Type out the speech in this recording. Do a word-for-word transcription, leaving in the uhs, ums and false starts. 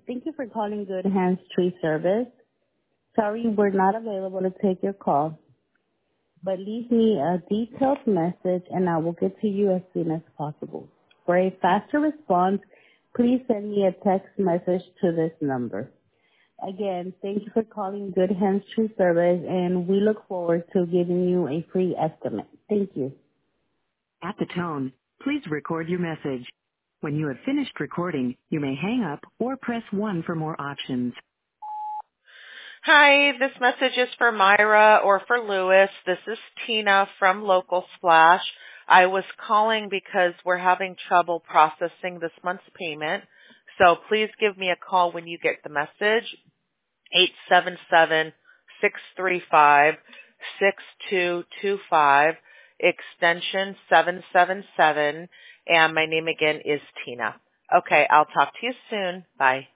Thank you for calling Good Hands Tree Service. Sorry we're not available to take your call, but leave me a detailed message and I will get to you as soon as possible. For a faster response, please send me a text message to this number. Again, thank you for calling Good Hands Tree Service, and we look forward to giving you a free estimate. Thank you. At the tone, please record your message. When you have finished recording, you may hang up or press one for more options. Hi, this message is for Myra or for Lewis. This is Tina from Local Splash. I was calling because we're having trouble processing this month's payment. So please give me a call when you get the message. eight seven seven, six three five, six two two five, extension seven seven seven, and my name again is Tina. Okay, I'll talk to you soon. Bye.